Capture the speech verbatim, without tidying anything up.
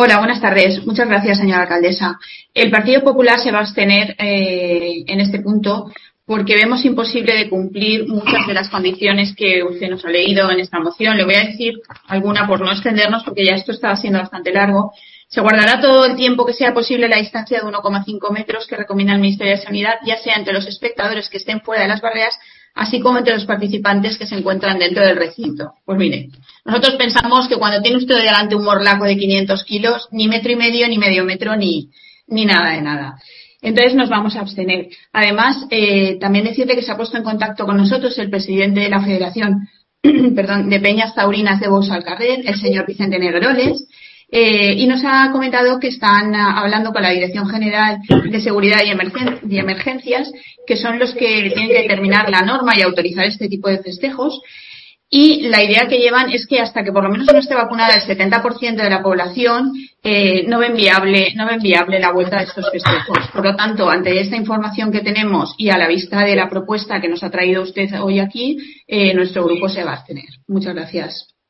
Hola, buenas tardes. Muchas gracias, señora alcaldesa. El Partido Popular se va a abstener eh, en este punto porque vemos imposible de cumplir muchas de las condiciones que usted nos ha leído en esta moción. Le voy a decir alguna por no extendernos, porque ya esto está siendo bastante largo. Se guardará todo el tiempo que sea posible la distancia de uno coma cinco metros que recomienda el Ministerio de Sanidad, ya sea entre los espectadores que estén fuera de las barreras, así como entre los participantes que se encuentran dentro del recinto. Pues mire, nosotros pensamos que cuando tiene usted delante un morlaco de quinientos kilos, ni metro y medio, ni medio metro, ni, ni nada de nada. Entonces nos vamos a abstener. Además, eh, también decirle que se ha puesto en contacto con nosotros el presidente de la Federación perdón, de Peñas Taurinas de Bous al Carrer, el señor Vicente Negreroles, eh, y nos ha comentado que están uh, hablando con la Dirección General de Seguridad y, Emergen y Emergencias, que son los que tienen que determinar la norma y autorizar este tipo de festejos. Y la idea que llevan es que hasta que por lo menos no esté vacunada el setenta por ciento de la población, eh, no ven viable, no ven viable la vuelta de estos festejos. Por lo tanto, ante esta información que tenemos y a la vista de la propuesta que nos ha traído usted hoy aquí, eh, nuestro grupo se va a abstener. Muchas gracias.